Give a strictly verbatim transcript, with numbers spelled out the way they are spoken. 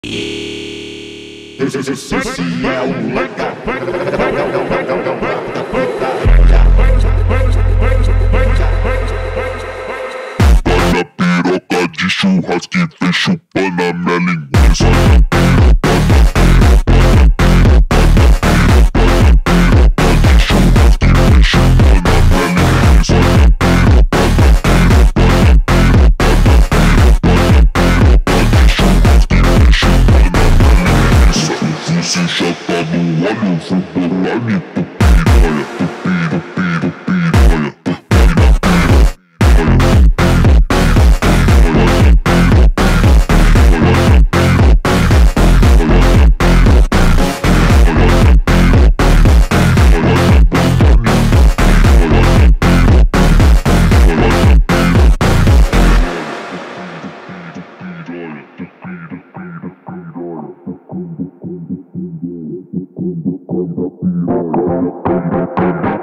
Esse é o legal. Olha a piroca de churrasco que vem chupando a minha linguiça. Se já tá no olho, vou bolar-me tu piranha, tu piro, piro, piranha, tu pira, piranha,